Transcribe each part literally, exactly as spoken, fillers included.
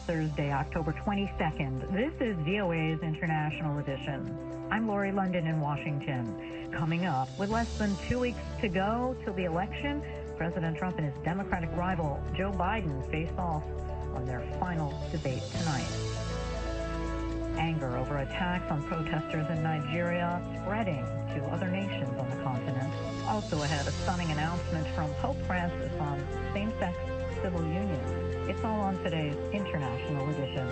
Thursday, October twenty-second. This is V O A's International Edition. I'm Lori London in Washington. Coming up, with less than two weeks to go till the election, President Trump and his Democratic rival Joe Biden face off on their final debate tonight. Anger over attacks on protesters in Nigeria spreading to other nations on the continent. Also ahead, a stunning announcement from Pope Francis on same-sex civil unions. It's all on today's International Edition.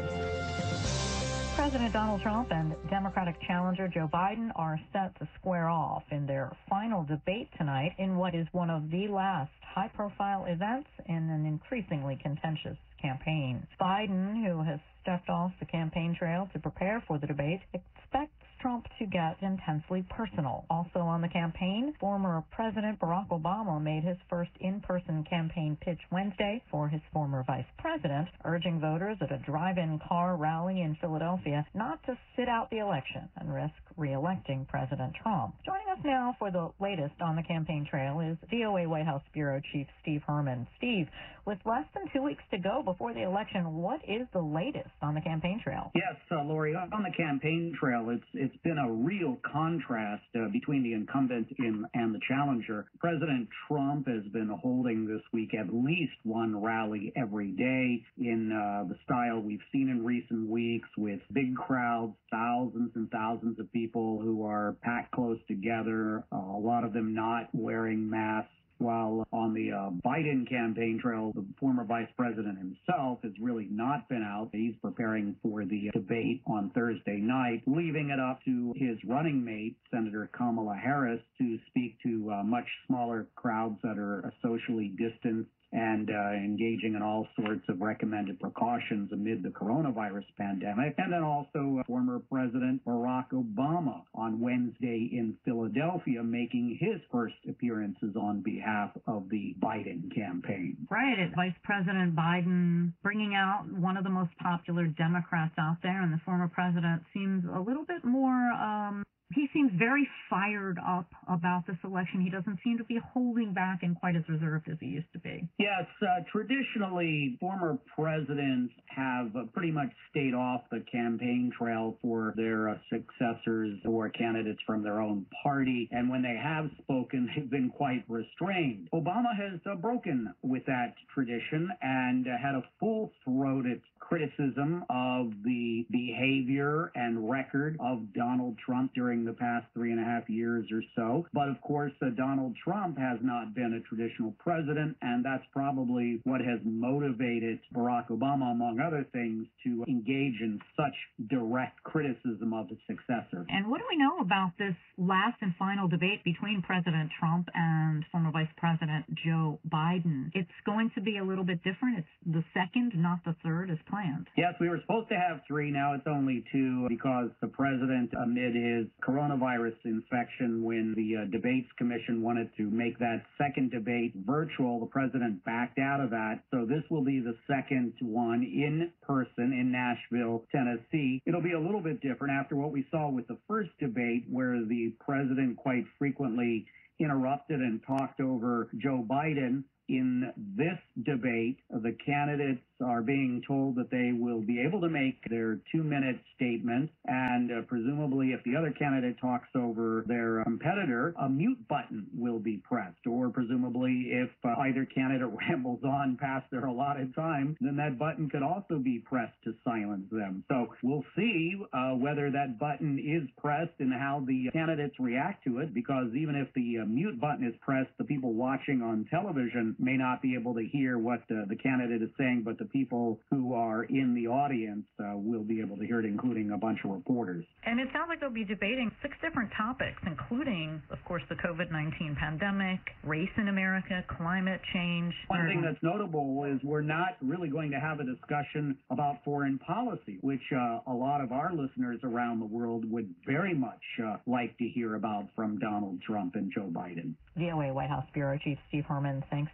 President Donald Trump and Democratic challenger Joe Biden are set to square off in their final debate tonight in what is one of the last high-profile events in an increasingly contentious campaign. Biden, who has stepped off the campaign trail to prepare for the debate, expects Trump to get intensely personal. Also on the campaign, former President Barack Obama made his first in-person campaign pitch Wednesday for his former vice president, urging voters at a drive-in car rally in Philadelphia not to sit out the election and risk re-electing President Trump. Joining us now for the latest on the campaign trail is V O A White House Bureau Chief Steve Herman. Steve, with less than two weeks to go before the election, what is the latest on the campaign trail? Yes, uh, Lori, on the campaign trail, it's it's been a real contrast uh, between the incumbent in, and the challenger. President Trump has been holding this week at least one rally every day in uh, the style we've seen in recent weeks, with big crowds, thousands and thousands of people who are packed close together, uh, a lot of them not wearing masks. While on the uh, Biden campaign trail, the former vice president himself has really not been out. He's preparing for the debate on Thursday night, leaving it up to his running mate, Senator Kamala Harris, to speak to uh, much smaller crowds that are socially distanced and uh, engaging in all sorts of recommended precautions amid the coronavirus pandemic. And then also uh, former President Barack Obama on Wednesday in Philadelphia, making his first appearances on behalf of the Biden campaign. Right. It's Vice President Biden bringing out one of the most popular Democrats out there, and the former president seems a little bit more um He seems very fired up about this election. He doesn't seem to be holding back and quite as reserved as he used to be. Yes, uh, traditionally, former presidents have uh, pretty much stayed off the campaign trail for their uh, successors or candidates from their own party. And when they have spoken, they've been quite restrained. Obama has uh, broken with that tradition and uh, had a full-throated criticism of the behavior and record of Donald Trump during the past three and a half years or so. But of course, uh, Donald Trump has not been a traditional president, and that's probably what has motivated Barack Obama, among other things, to engage in such direct criticism of his successor. And what do we know about this last and final debate between President Trump and former Vice President Joe Biden? It's going to be a little bit different. It's the second, not the third, as planned. Yes, we were supposed to have three. Now it's only two because the president, amid his coronavirus infection, when the uh, Debates Commission wanted to make that second debate virtual, the president backed out of that. So this will be the second one in person in Nashville, Tennessee. It'll be a little bit different after what we saw with the first debate, where the president quite frequently interrupted and talked over Joe Biden. In this debate, the candidates are being told that they will be able to make their two-minute statement, and uh, presumably if the other candidate talks over their competitor, a mute button will be pressed, or presumably if uh, either candidate rambles on past their allotted time, then that button could also be pressed to silence them. So we'll see uh, whether that button is pressed and how the candidates react to it, because even if the uh, mute button is pressed, the people watching on television may not be able to hear what uh, the candidate is saying, but the people who are in the audience uh, will be able to hear it, including a bunch of reporters. And it sounds like they'll be debating six different topics, including, of course, the COVID nineteen pandemic, race in America, climate change. One thing that's notable is we're not really going to have a discussion about foreign policy, which uh, a lot of our listeners around the world would very much uh, like to hear about from Donald Trump and Joe Biden. V O A White House Bureau Chief Steve Herman, thanks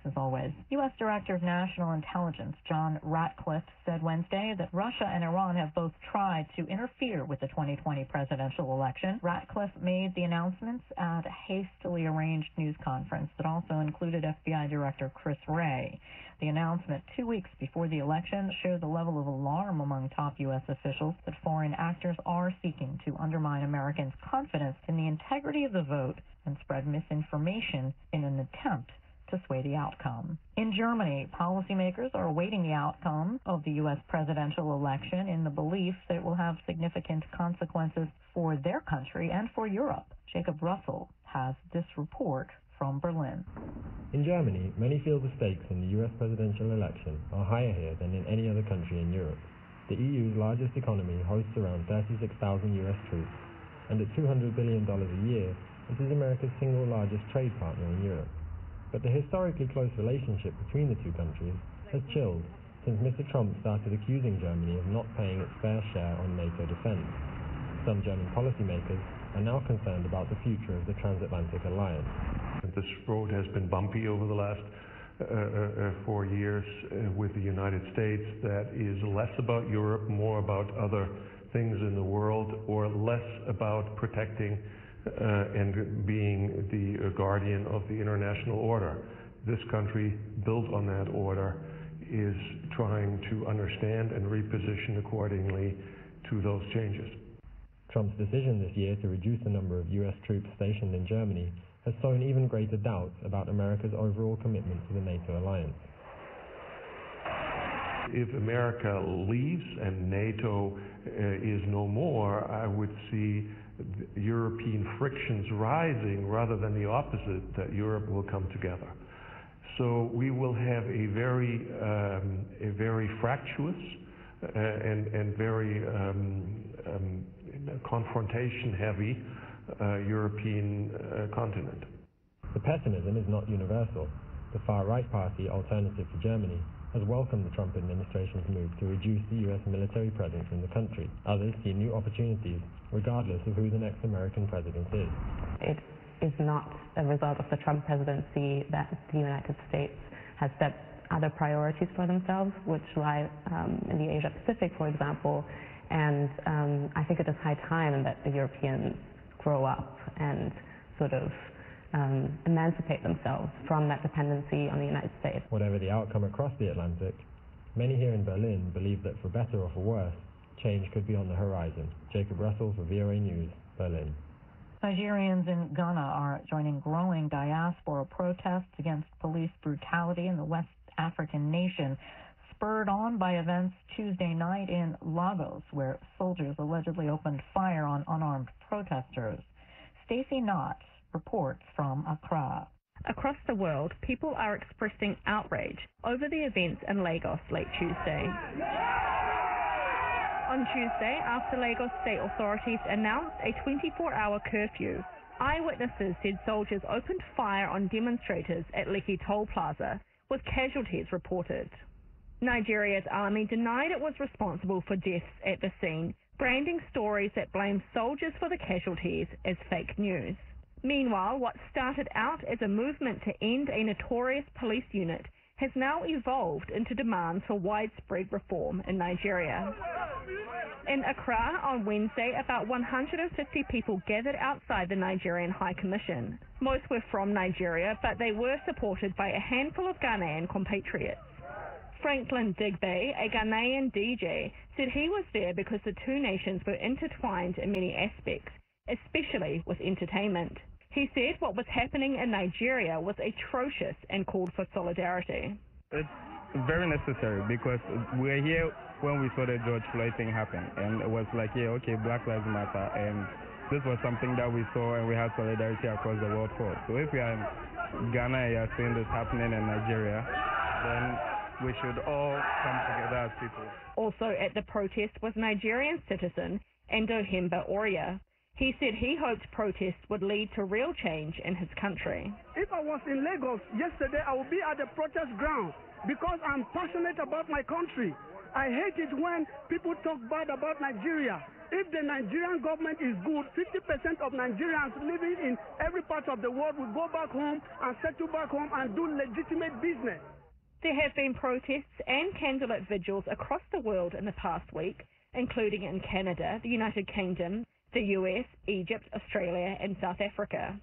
as always. U S Director of National Intelligence John Ratcliffe said Wednesday that Russia and Iran have both tried to interfere with the twenty twenty presidential election. Ratcliffe made the announcements at a hastily arranged news conference that also included F B I Director Chris Wray. The announcement two weeks before the election showed the level of alarm among top U S officials that foreign actors are seeking to undermine Americans' confidence in the integrity of the vote and spread misinformation in an attempt to sway the outcome. In Germany, policymakers are awaiting the outcome of the U S presidential election in the belief that it will have significant consequences for their country and for Europe. Jacob Russell has this report from Berlin. In Germany, many feel the stakes in the U S presidential election are higher here than in any other country in Europe. The E U's largest economy hosts around thirty-six thousand U S troops, and at two hundred billion dollars a year, it is America's single largest trade partner in Europe. But the historically close relationship between the two countries has chilled since Mister Trump started accusing Germany of not paying its fair share on NATO defense. Some German policymakers are now concerned about the future of the transatlantic alliance. This road has been bumpy over the last uh, uh, four years uh, with the United States. That is less about Europe, more about other things in the world, or less about protecting uh, and being the uh, guardian of the international order. This country, built on that order, is trying to understand and reposition accordingly to those changes. Trump's decision this year to reduce the number of U S troops stationed in Germany has sown even greater doubts about America's overall commitment to the NATO alliance. If America leaves and NATO uh, is no more, I would see European frictions rising rather than the opposite, that Europe will come together. So we will have a very, um, a very fractious uh, and, and very um, um, confrontation-heavy uh, European uh, continent. The pessimism is not universal. The far-right party Alternative for Germany has welcomed the Trump administration's move to reduce the U S military presence in the country. Others see new opportunities, regardless of who the next American president is. It is not a result of the Trump presidency that the United States has set other priorities for themselves, which lie um, in the Asia Pacific, for example, and um, I think it is high time that the Europeans grow up and sort of um, emancipate themselves from that dependency on the United States. Whatever the outcome across the Atlantic, many here in Berlin believe that for better or for worse, change could be on the horizon. Jacob Russell for V O A News, Berlin. Nigerians in Ghana are joining growing diaspora protests against police brutality in the West African nation, spurred on by events Tuesday night in Lagos, where soldiers allegedly opened fire on unarmed protesters. Stacey Knott reports from Accra. Across the world, people are expressing outrage over the events in Lagos late Tuesday. On Tuesday, after Lagos state authorities announced a twenty-four hour curfew, eyewitnesses said soldiers opened fire on demonstrators at Lekki Toll Plaza, with casualties reported. Nigeria's army denied it was responsible for deaths at the scene, branding stories that blame soldiers for the casualties as fake news. Meanwhile, what started out as a movement to end a notorious police unit has now evolved into demands for widespread reform in Nigeria. In Accra on Wednesday, about one hundred fifty people gathered outside the Nigerian High Commission. Most were from Nigeria, but they were supported by a handful of Ghanaian compatriots. Franklin Digbe, a Ghanaian D J, said he was there because the two nations were intertwined in many aspects, especially with entertainment. He said what was happening in Nigeria was atrocious and called for solidarity. It's very necessary because we're here when we saw the George Floyd thing happen, and it was like, yeah, okay, Black Lives Matter, and this was something that we saw and we had solidarity across the world for. So if we are in Ghana and you're seeing this happening in Nigeria, then we should all come together as people. Also at the protest was Nigerian citizen Ndohimba Oria. He said he hoped protests would lead to real change in his country. If I was in Lagos yesterday, I would be at the protest ground because I'm passionate about my country. I hate it when people talk bad about Nigeria. If the Nigerian government is good, fifty percent of Nigerians living in every part of the world will go back home and settle back home and do legitimate business. There have been protests and candlelit vigils across the world in the past week, including in Canada, the United Kingdom, the U S, Egypt, Australia and South Africa.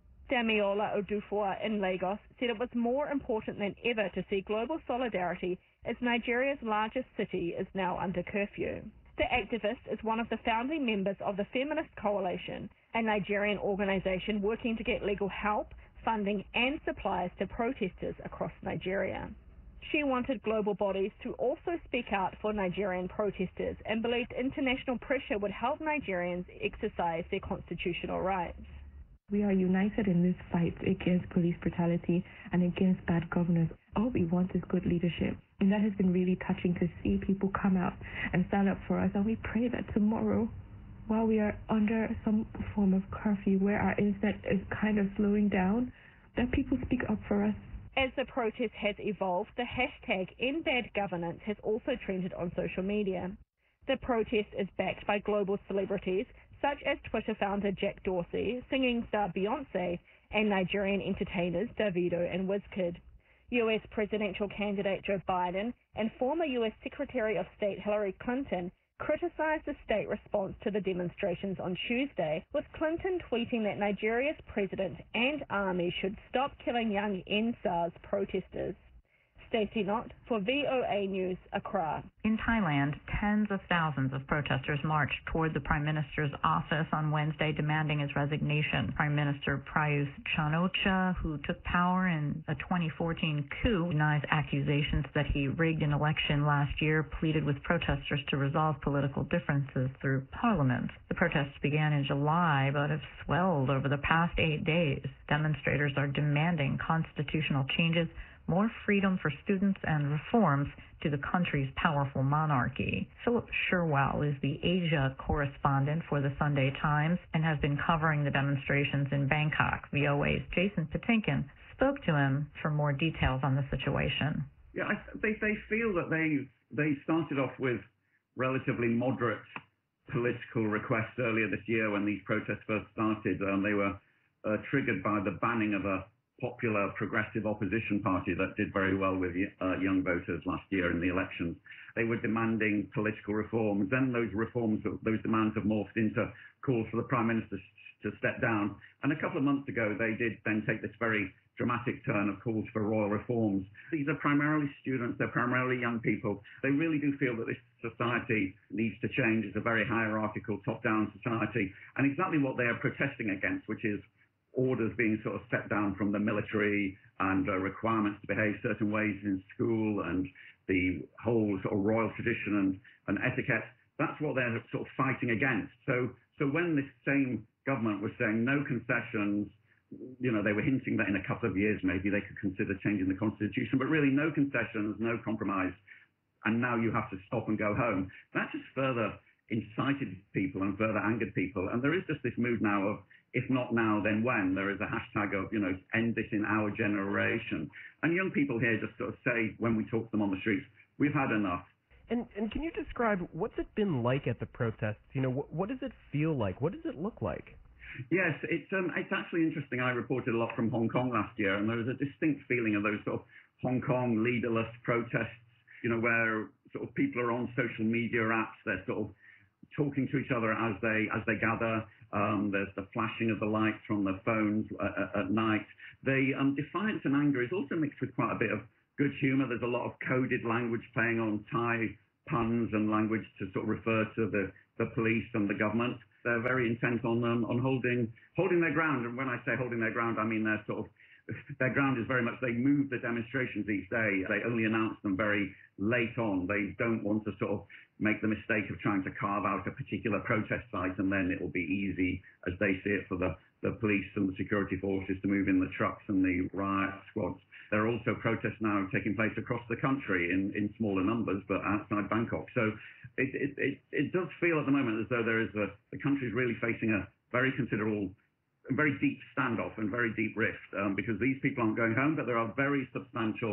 Damiola Odufor in Lagos said it was more important than ever to see global solidarity as Nigeria's largest city is now under curfew. The activist is one of the founding members of the Feminist Coalition, a Nigerian organization working to get legal help, funding and supplies to protesters across Nigeria. She wanted global bodies to also speak out for Nigerian protesters and believed international pressure would help Nigerians exercise their constitutional rights. We are united in this fight against police brutality and against bad governance. All we want is good leadership. And that has been really touching to see people come out and stand up for us. And we pray that tomorrow, while we are under some form of curfew where our internet is kind of slowing down, that people speak up for us. As the protest has evolved, the hashtag #EndBadGovernance has also trended on social media. The protest is backed by global celebrities such as Twitter founder Jack Dorsey, singing star Beyonce, and Nigerian entertainers Davido and Wizkid. U S presidential candidate Joe Biden and former U S Secretary of State Hillary Clinton criticized the state response to the demonstrations on Tuesday, with Clinton tweeting that Nigeria's president and army should stop killing young N SARS protesters. Stacey Knott for V O A News, Accra. In Thailand, tens of thousands of protesters marched toward the Prime Minister's office on Wednesday demanding his resignation. Prime Minister Prayut Chan-o-cha, who took power in a twenty fourteen coup, denies accusations that he rigged an election last year, pleaded with protesters to resolve political differences through parliament. The protests began in July, but have swelled over the past eight days. Demonstrators are demanding constitutional changes, more freedom for students, and reforms to the country's powerful monarchy. Philip Sherwell is the Asia correspondent for the Sunday Times and has been covering the demonstrations in Bangkok. V O A's Jason Patinkin spoke to him for more details on the situation. Yeah, I, they, they feel that they, they started off with relatively moderate political requests earlier this year when these protests first started. Um, they were uh, triggered by the banning of a popular progressive opposition party that did very well with uh, young voters last year in the elections. They were demanding political reforms. Then those reforms, those demands have morphed into calls for the Prime Minister to step down. And a couple of months ago, they did then take this very dramatic turn of calls for royal reforms. These are primarily students. They're primarily young people. They really do feel that this society needs to change. It's a very hierarchical, top-down society. And exactly what they are protesting against, which is orders being sort of stepped down from the military and uh, requirements to behave certain ways in school and the whole sort of royal tradition and, and etiquette. That's what they're sort of fighting against. So, so when this same government was saying no concessions, you know, they were hinting that in a couple of years maybe they could consider changing the constitution, but really no concessions, no compromise, and now you have to stop and go home. That just further incited people and further angered people. And there is just this mood now of, if not now, then when? There is a hashtag of, you know, end this in our generation. And young people here just sort of say, when we talk to them on the streets, we've had enough. And and can you describe, what's it been like at the protests? You know, what, what does it feel like? What does it look like? Yes, it's um, it's actually interesting. I reported a lot from Hong Kong last year, and there was a distinct feeling of those sort of Hong Kong leaderless protests, you know, where sort of people are on social media apps, they're sort of talking to each other as they as they gather. Um, there's the flashing of the lights from the phones uh, at night. The um, defiance and anger is also mixed with quite a bit of good humour. There's a lot of coded language playing on Thai puns and language to sort of refer to the, the police and the government. They're very intent on um, on holding holding their ground. And when I say holding their ground, I mean they're sort of their ground is very much, they move the demonstrations each day. They only announce them very late on. They don't want to sort of make the mistake of trying to carve out a particular protest site and then it will be easy, as they see it, for the, the police and the security forces to move in the trucks and the riot squads. There are also protests now taking place across the country in, in smaller numbers, but outside Bangkok. So it, it, it, it does feel at the moment as though there is a, the country is really facing a very considerable a very deep standoff and very deep rift, um, because these people aren't going home, but there are very substantial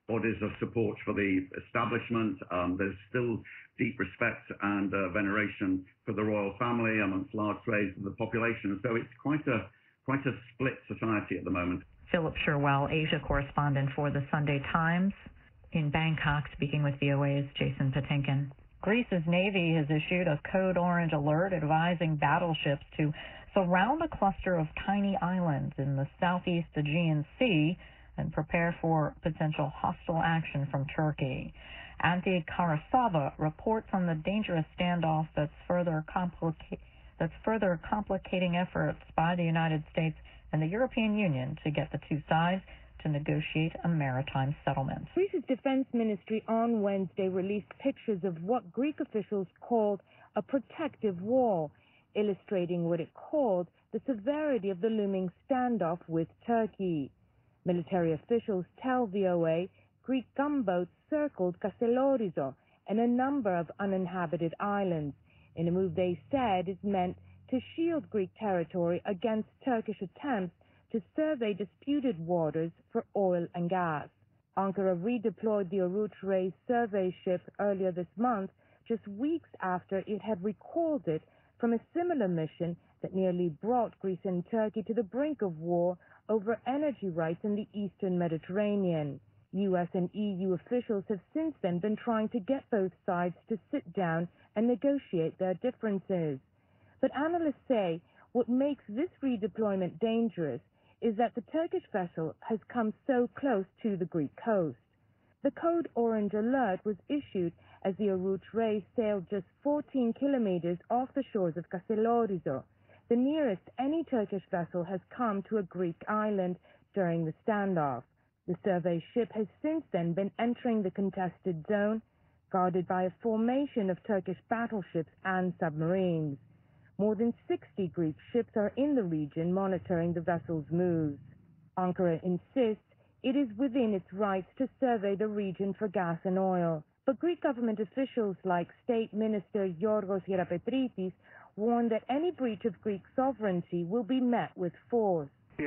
bodies of support for the establishment. Um, there's still deep respect and uh, veneration for the royal family amongst large swathes of the population. So it's quite a quite a split society at the moment. Philip Sherwell, Asia correspondent for the Sunday Times in Bangkok, speaking with V O A's Jason Patinkin. Greece's Navy has issued a code orange alert advising battleships to surround a cluster of tiny islands in the southeast Aegean Sea and prepare for potential hostile action from Turkey. Antti Karasava reports on the dangerous standoff that's further, complica- that's further complicating efforts by the United States and the European Union to get the two sides to negotiate a maritime settlement. Greece's defense ministry on Wednesday released pictures of what Greek officials called a protective wall, illustrating what it called the severity of the looming standoff with Turkey. Military officials tell V O A Greek gunboats circled Kastellorizo and a number of uninhabited islands, in a move they said is meant to shield Greek territory against Turkish attempts to survey disputed waters for oil and gas. Ankara redeployed the Oruç Reis survey ship earlier this month, just weeks after it had recalled it from a similar mission that nearly brought Greece and Turkey to the brink of war over energy rights in the eastern Mediterranean. U S and E U officials have since then been trying to get both sides to sit down and negotiate their differences. But analysts say what makes this redeployment dangerous is that the Turkish vessel has come so close to the Greek coast. The code orange alert was issued as the Oruç Reis sailed just fourteen kilometers off the shores of Kastellorizo, the nearest any Turkish vessel has come to a Greek island during the standoff. The survey ship has since then been entering the contested zone, guarded by a formation of Turkish battleships and submarines. More than sixty Greek ships are in the region monitoring the vessel's moves. Ankara insists it is within its rights to survey the region for gas and oil. But Greek government officials like State Minister Yorgos Gerapetritis warn that any breach of Greek sovereignty will be met with force. He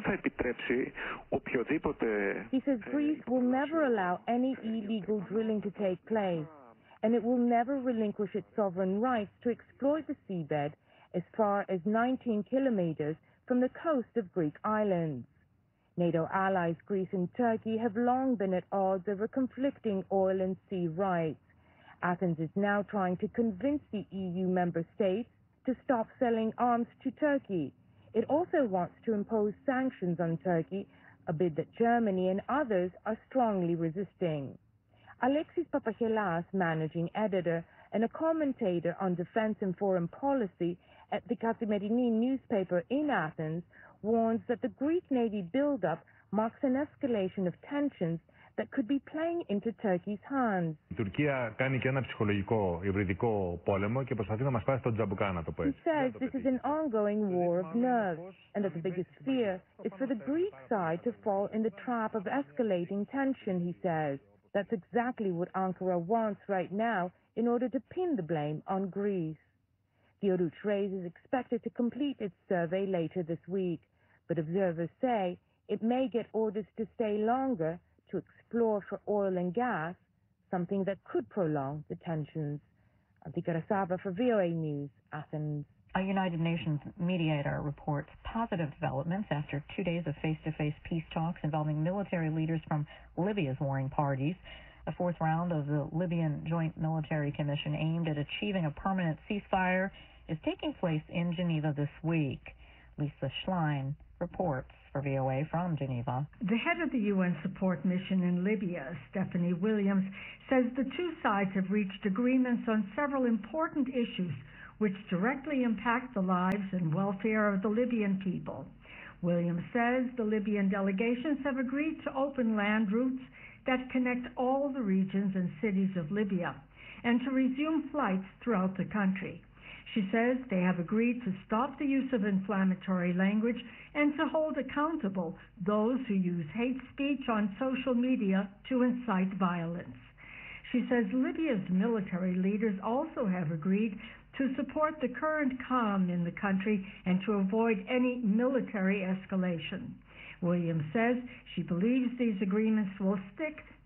says Greece will never allow any illegal drilling to take place, and it will never relinquish its sovereign rights to exploit the seabed as far as nineteen kilometers from the coast of Greek islands. NATO allies Greece and Turkey have long been at odds over conflicting oil and sea rights. Athens is now trying to convince the E U member states to stop selling arms to Turkey. It also wants to impose sanctions on Turkey, a bid that Germany and others are strongly resisting. Alexis Papachelas, managing editor and a commentator on defense and foreign policy at the Kathimerini newspaper in Athens, warns that the Greek Navy buildup marks an escalation of tensions that could be playing into Turkey's hands. Η Τουρκία κάνει και ένα ψυχολογικό υβριδικό πόλεμο και προσπαθεί να μας πάει στον τζαμπουκά, να το πω έτσι. He says this is an ongoing war of nerves and that the biggest fear is for the Greek side to fall in the trap of escalating tension, he says. That's exactly what Ankara wants right now in order to pin the blame on Greece. The Oruç Reis is expected to complete its survey later this week, but observers say it may get orders to stay longer to explore for oil and gas, something that could prolong the tensions. Antti Karasava for V O A News, Athens. A United Nations mediator reports positive developments after two days of face-to-face peace talks involving military leaders from Libya's warring parties. The fourth round of the Libyan Joint Military Commission aimed at achieving a permanent ceasefire is taking place in Geneva this week. Lisa Schlein reports for V O A from Geneva. The head of the U N support mission in Libya, Stephanie Williams, says the two sides have reached agreements on several important issues which directly impact the lives and welfare of the Libyan people. Williams says the Libyan delegations have agreed to open land routes that connect all the regions and cities of Libya and to resume flights throughout the country. She says they have agreed to stop the use of inflammatory language and to hold accountable those who use hate speech on social media to incite violence. She says Libya's military leaders also have agreed to support the current calm in the country and to avoid any military escalation. Williams says she believes these agreements will stick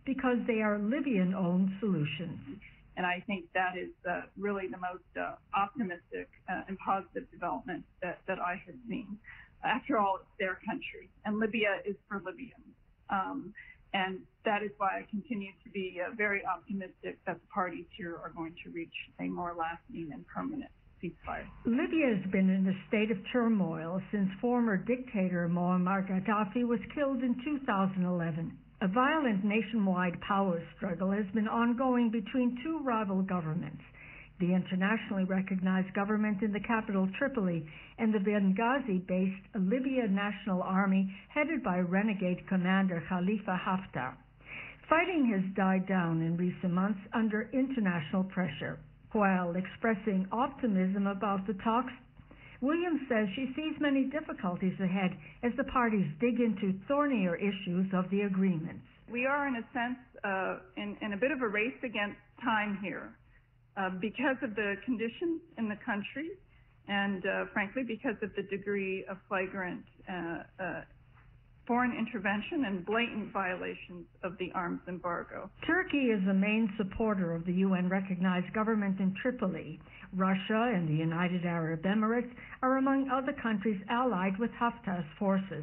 because they are Libyan-owned solutions. And I think that is uh, really the most uh, optimistic uh, and positive development that, that I have seen. After all, it's their country, and Libya is for Libyans. Um, and that is why I continue to be uh, very optimistic that the parties here are going to reach a more lasting and permanent ceasefire. Libya has been in a state of turmoil since former dictator Muammar Gaddafi was killed in two thousand eleven. A violent nationwide power struggle has been ongoing between two rival governments, the internationally recognized government in the capital Tripoli and the Benghazi-based Libya National Army headed by renegade commander Khalifa Haftar. Fighting has died down in recent months under international pressure. While expressing optimism about the talks, Williams says she sees many difficulties ahead as the parties dig into thornier issues of the agreements. We are, in a sense, uh, in, in a bit of a race against time here uh, because of the conditions in the country and, uh, frankly, because of the degree of flagrant uh, uh, foreign intervention and blatant violations of the arms embargo. Turkey is the main supporter of the U N-recognized government in Tripoli. Russia and the United Arab Emirates are among other countries allied with Haftar's forces.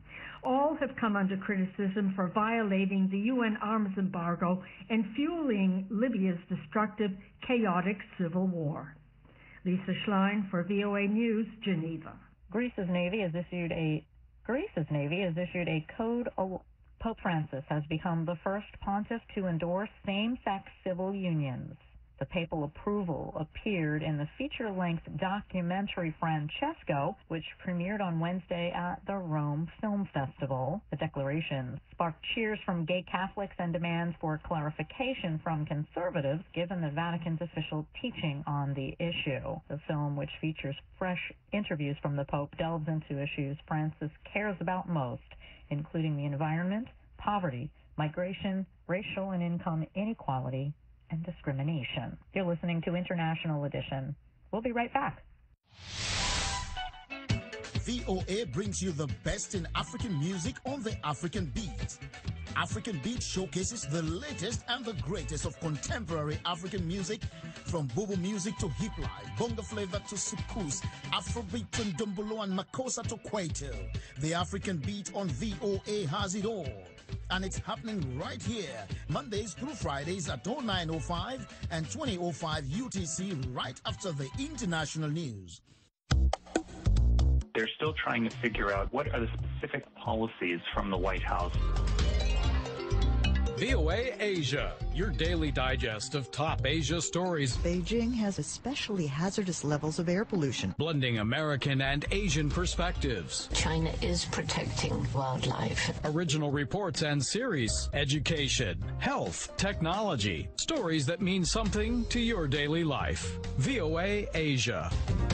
All have come under criticism for violating the U N arms embargo and fueling Libya's destructive, chaotic civil war. Lisa Schlein for V O A News, Geneva. Greece's Navy has issued a Greece's Navy has issued a code. Pope Francis has become the first pontiff to endorse same-sex civil unions. The papal approval appeared in the feature-length documentary Francesco, which premiered on Wednesday at the Rome Film Festival. The declaration sparked cheers from gay Catholics and demands for clarification from conservatives, given the Vatican's official teaching on the issue. The film, which features fresh interviews from the Pope, delves into issues Francis cares about most, including the environment, poverty, migration, racial and income inequality, and discrimination. You're listening to International Edition. We'll be right back. V O A brings you the best in African music on the African Beat. African Beat showcases the latest and the greatest of contemporary African music, from Bobo music to hip life, bongo flavor to soukous, Afrobeat to Ndombolo and Makossa to Kwaito. The African Beat on V O A has it all. And it's happening right here, Mondays through Fridays at oh nine oh five and twenty oh five U T C, right after the international news. They're still trying to figure out what are the specific policies from the White House. V O A Asia, your daily digest of top Asia stories. Beijing has especially hazardous levels of air pollution. Blending American and Asian perspectives. China is protecting wildlife. Original reports and series. Education, health, technology. Stories that mean something to your daily life. V O A Asia.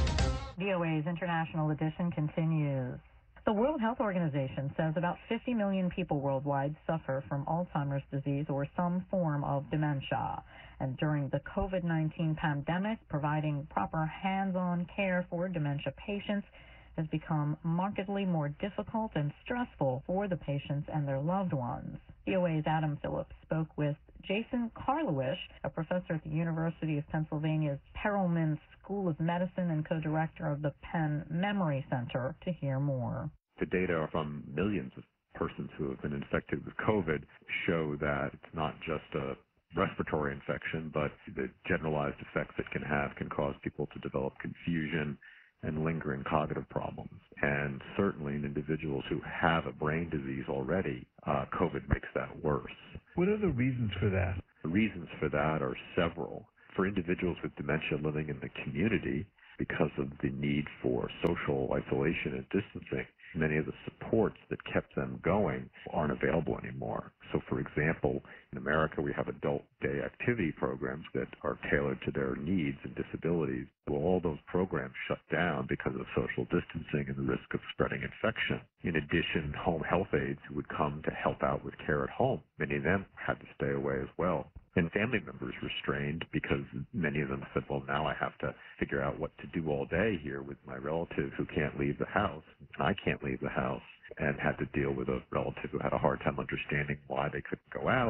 V O A's International Edition continues. The World Health Organization says about fifty million people worldwide suffer from Alzheimer's disease or some form of dementia. And during the COVID nineteen pandemic, providing proper hands-on care for dementia patients has become markedly more difficult and stressful for the patients and their loved ones. V O A's Adam Phillips spoke with Jason Karlawish, a professor at the University of Pennsylvania's Perelman School of Medicine and co-director of the Penn Memory Center, to hear more. The data from millions of persons who have been infected with COVID show that it's not just a respiratory infection, but the generalized effects it can have can cause people to develop confusion and lingering cognitive problems. And certainly in individuals who have a brain disease already, uh, COVID makes that worse. What are the reasons for that? The reasons for that are several. For individuals with dementia living in the community, because of the need for social isolation and distancing, many of the supports that kept them going aren't available anymore. So, for example, in America, we have adult day activity programs that are tailored to their needs and disabilities. Well, all those programs shut down because of social distancing and the risk of spreading infection. In addition, home health aides who would come to help out with care at home, many of them had to stay away as well. And family members restrained because many of them said, well, now I have to figure out what to do all day here with my relative who can't leave the house, and I can't leave the house, and had to deal with a relative who had a hard time understanding why they couldn't go out,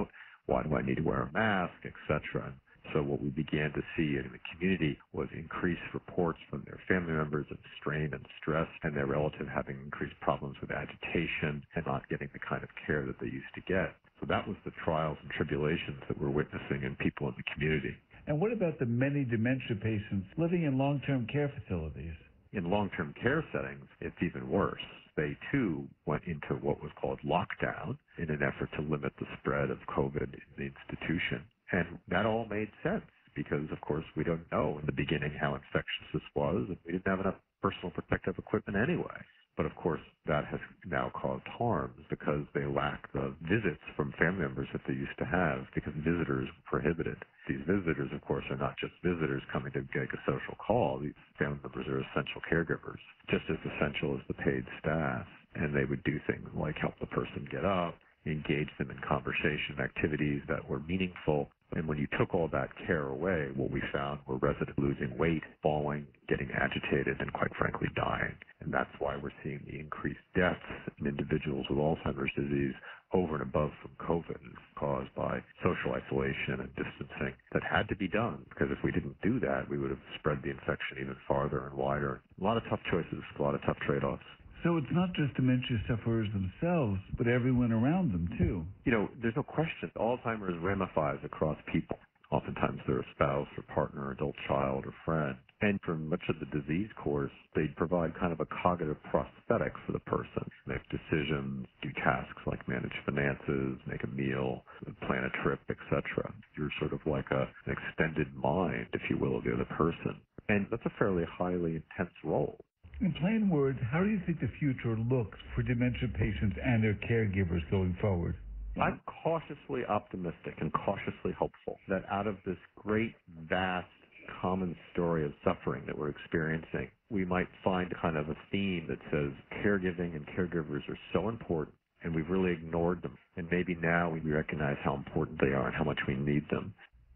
Why do I need to wear a mask, et cetera. So what we began to see in the community was increased reports from their family members of strain and stress, and their relative having increased problems with agitation and not getting the kind of care that they used to get. So that was the trials and tribulations that we're witnessing in people in the community. And what about the many dementia patients living in long-term care facilities? In long-term care settings, it's even worse. They, too, went into what was called lockdown in an effort to limit the spread of COVID in the institution. And that all made sense because, of course, we don't know in the beginning how infectious this was, and we didn't have enough personal protective equipment anyway. But, of course, that has now caused harms because they lack the visits from family members that they used to have because visitors were prohibited. These visitors, of course, are not just visitors coming to make a social call. These family members are essential caregivers, just as essential as the paid staff. And they would do things like help the person get up, engage them in conversation activities that were meaningful. And when you took all that care away, what we found were residents losing weight, falling, getting agitated, and quite frankly, dying. And that's why we're seeing the increased deaths in individuals with Alzheimer's disease over and above from COVID caused by social isolation and distancing that had to be done, because if we didn't do that, we would have spread the infection even farther and wider. A lot of tough choices, a lot of tough trade-offs. So it's not just dementia sufferers themselves, but everyone around them, too. You know, there's no question. Alzheimer's ramifies across people. Oftentimes they're a spouse or partner, adult child or friend. And for much of the disease course, they provide kind of a cognitive prosthetic for the person. Make decisions, do tasks like manage finances, make a meal, plan a trip, et cetera. You're sort of like a, an extended mind, if you will, of the other person. And that's a fairly highly intense role. In plain words, how do you think the future looks for dementia patients and their caregivers going forward? I'm cautiously optimistic and cautiously hopeful that out of this great, vast, common story of suffering that we're experiencing, we might find kind of a theme that says caregiving and caregivers are so important, and we've really ignored them. And maybe now we recognize how important they are and how much we need them.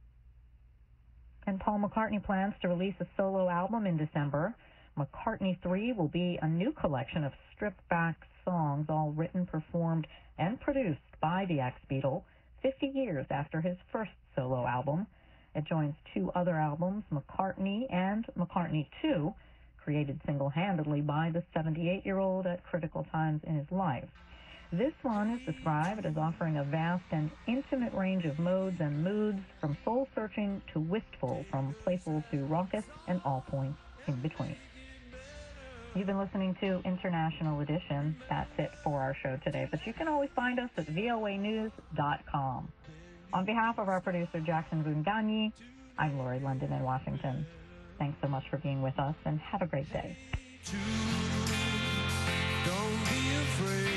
And Paul McCartney plans to release a solo album in December. McCartney three will be a new collection of stripped-back songs, all written, performed, and produced by the ex-Beatle, fifty years after his first solo album. It joins two other albums, McCartney and McCartney two, created single-handedly by the seventy-eight-year-old at critical times in his life. This one is described as offering a vast and intimate range of modes and moods, from soul-searching to wistful, from playful to raucous, and all points in between. You've been listening to International Edition. That's it for our show today, but you can always find us at V O A news dot com. On behalf of our producer, Jackson Vunganyi, I'm Lori London in Washington. Thanks so much for being with us, and have a great day. Don't be afraid.